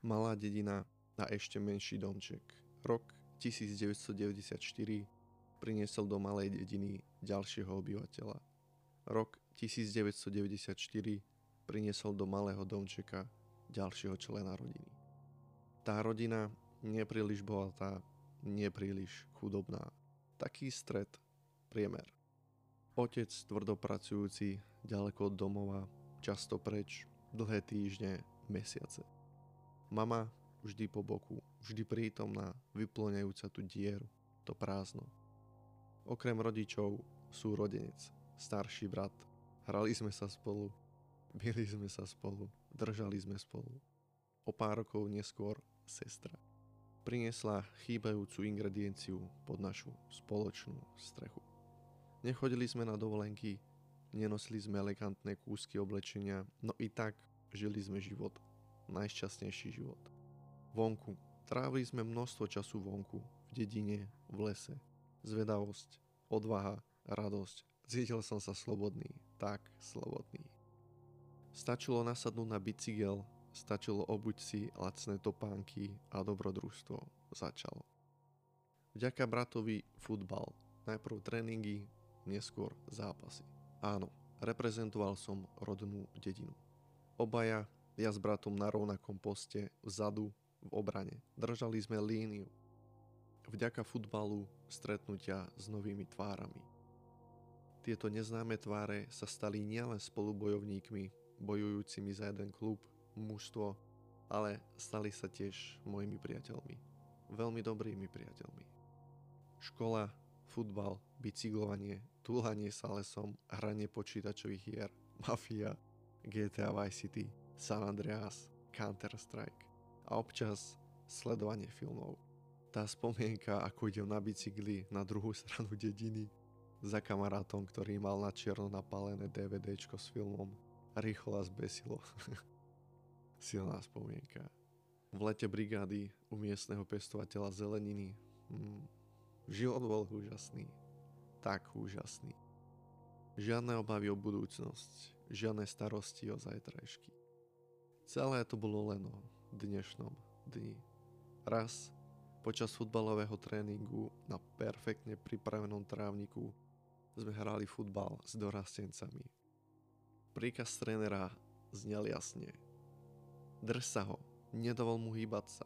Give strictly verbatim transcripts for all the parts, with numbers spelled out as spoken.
Malá dedina a ešte menší domček. Rok tisícdeväťstodeväťdesiatštyri priniesol do malej dediny ďalšieho obyvateľa. Rok tisícdeväťstodeväťdesiatštyri priniesol do malého domčeka ďalšieho člena rodiny. Tá rodina nepríliš bohatá, nepríliš chudobná. Taký stred, priemer. Otec tvrdopracujúci, ďaleko od domova, často preč, dlhé týždne, mesiace. Mama vždy po boku, vždy prítomná, vyplňajúca tú dieru, to prázdno. Okrem rodičov sú rodenec, starší brat. Hrali sme sa spolu, bili sme sa spolu, držali sme spolu. O pár rokov neskôr sestra. Priniesla chýbajúcu ingredienciu pod našu spoločnú strechu. Nechodili sme na dovolenky, nenosili sme elegantné kúsky oblečenia, no i tak žili sme život. Najšťastnejší život. Vonku. Trávili sme množstvo času vonku. V dedine, v lese. Zvedavosť, odvaha, radosť. Cítil som sa slobodný. Tak slobodný. Stačilo nasadnúť na bicykel, stačilo obuť si lacné topánky a dobrodružstvo začalo. Vďaka bratovi futbal. Najprv tréningy, neskôr zápasy. Áno, reprezentoval som rodnú dedinu. Obaja, ja s bratom na rovnakom poste, vzadu, v obrane. Držali sme líniu. Vďaka futbalu stretnutia s novými tvárami. Tieto neznáme tváre sa stali nielen spolubojovníkmi, bojujúcimi za jeden klub, mužstvo, ale stali sa tiež mojimi priateľmi. Veľmi dobrými priateľmi. Škola, futbal, bicyklovanie, túlanie sa lesom, hranie počítačových hier, mafia, gé té á Vice City, San Andreas, Counter-Strike a občas sledovanie filmov. Tá spomienka, ako idem na bicykli na druhú stranu dediny za kamarátom, ktorý mal na čierno napálené DVDčko s filmom, rýchlo a zbesilo. Silná spomienka. V lete brigády u miestneho pestovateľa zeleniny. Hmm. Život bol úžasný. Tak úžasný. Žiadne obavy o budúcnosť, žiadne starosti o zajtrajšky. Celé to bolo len o dnešnom dni. Raz, počas futbalového tréningu na perfektne pripravenom trávniku sme hrali futbal s dorastencami. Príkaz trénera znel jasne. Drž sa ho, nedovol mu hýbať sa.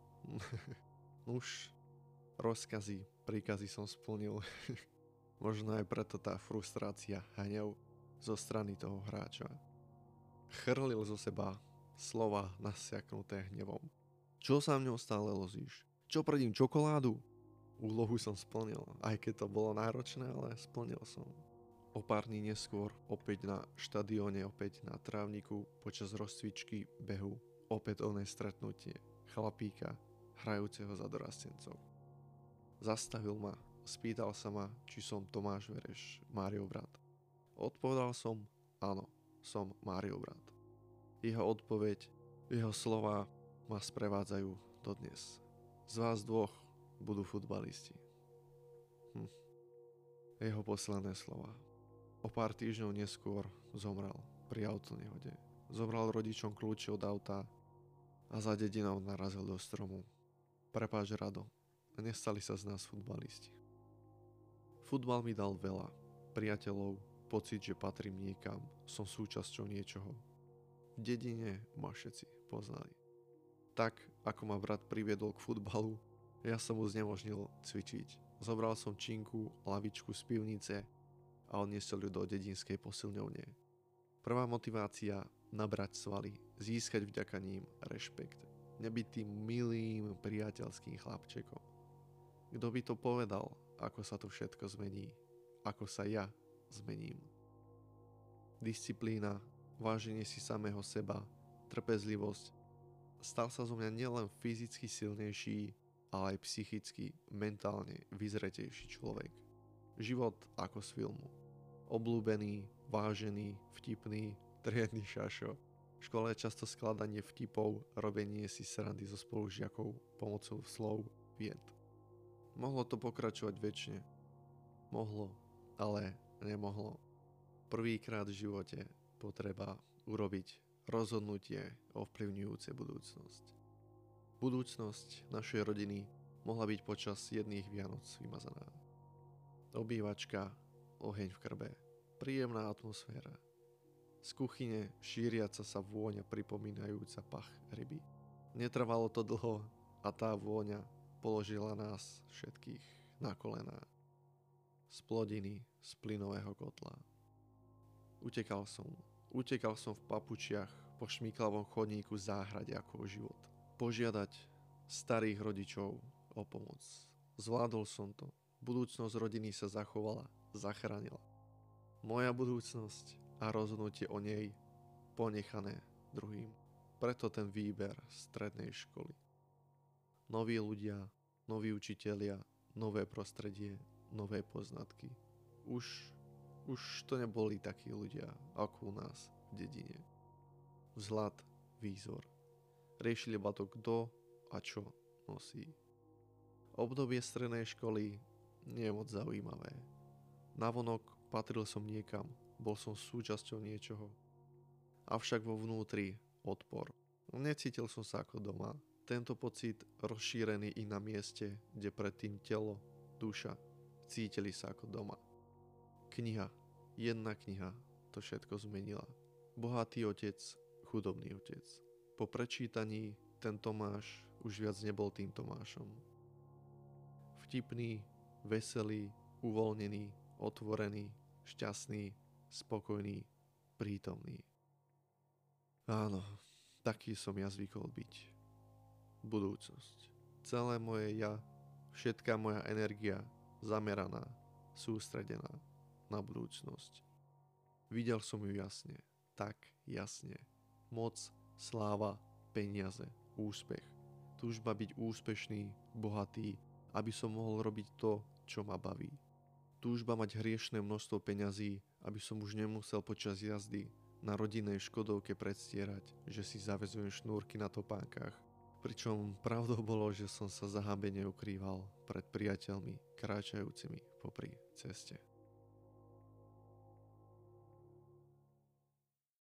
Už rozkazy, príkazy som splnil. Možno aj preto tá frustrácia, hnev zo strany toho hráča. Chrlil zo seba slova nasiaknuté hnevom. Čo sa mňou stále lozíš? Čo predím, čokoládu? Úlohu som splnil, aj keď to bolo náročné, ale splnil som. O pár dní neskôr, opäť na štadióne, opäť na trávniku, počas rozcvičky, behu, opätovné stretnutie chlapíka, hrajúceho za dorastencov. Zastavil ma, spýtal sa ma, či som Tomáš Vereš, Máriov brat. Odpovedal som, áno, som Máriov brat. Jeho odpoveď, jeho slova ma sprevádzajú dodnes. Z vás dvoch budú futbalisti. Hm. Jeho posledné slova. O pár týždňov neskôr zomrel pri autonehode. Zobral rodičom kľúče od auta a za dedinou narazil do stromu. Prepáč, Rado, nestali sa z nás futbalisti. Futbal mi dal veľa. Priateľov, pocit, že patrím niekam, som súčasťou niečoho. V dedine ma všetci poznali. Tak, ako ma brat priviedol k futbalu, ja som mu znemožnil cvičiť. Zobral som činku, lavičku z pivnice a odniesol ju do dedinskej posilňovne. Prvá motivácia, nabrať svaly, získať vďaka ním rešpekt. Nebyť tým milým, priateľským chlapčekom. Kto by to povedal, ako sa to všetko zmení, ako sa ja zmením. Disciplína, váženie si samého seba, trpezlivosť. Stal sa zo mňa nielen fyzicky silnejší, ale aj psychicky, mentálne vyzretejší človek. Život ako z filmu. Obľúbený, vážený, vtipný, triedny šašo. V škole je často skladanie vtipov, robenie si srandy so spolužiakov pomocou slov, vied. Mohlo to pokračovať večne. Mohlo, ale nemohlo. Prvýkrát v živote potreba urobiť rozhodnutie ovplyvňujúce budúcnosť. Budúcnosť našej rodiny mohla byť počas jedných Vianoc vymazaná. Obývačka, oheň v krbe, príjemná atmosféra. Z kuchyne šíriaca sa vôňa pripomínajúca pach ryby. Netrvalo to dlho a tá vôňa položila nás všetkých na kolená. Z plodiny, z plynového kotla. Utekal som, utekal som v papučiach po šmíklavom chodníku záhrade ako o život. Požiadať starých rodičov o pomoc. Zvládol som to. Budúcnosť rodiny sa zachovala, zachránila. Moja budúcnosť a rozhodnutie o nej ponechané druhým. Preto ten výber strednej školy. Noví ľudia, noví učitelia, nové prostredie, nové poznatky. Už, už to neboli takí ľudia ako u nás v dedine. Vzhľad, výzor. Riešili iba to, kto a čo nosí. Obdobie strednej školy nie je moc zaujímavé. Navonok patril som niekam, bol som súčasťou niečoho. Avšak vo vnútri odpor. Necítil som sa ako doma. Tento pocit rozšírený i na mieste, kde predtým telo, duša cítili sa ako doma. Kniha, jedna kniha to všetko zmenila. Bohatý otec, chudobný otec. Po prečítaní ten Tomáš už viac nebol tým Tomášom. Vtipný, veselý, uvoľnený, otvorený, šťastný, spokojný, prítomný. Áno, taký som ja zvykol byť. Budúcnosť. Celé moje ja, všetká moja energia zameraná, sústredená na budúcnosť. Videl som ju jasne, tak jasne. Moc, sláva, peniaze, úspech. Túžba byť úspešný, bohatý, aby som mohol robiť to, čo ma baví. Túžba mať hriešne množstvo peňazí, aby som už nemusel počas jazdy na rodinnej škodovke predstierať, že si zaväzujem šnúrky na topánkach. Pričom pravdou bolo, že som sa zahambene ukrýval pred priateľmi kráčajúcimi popri ceste.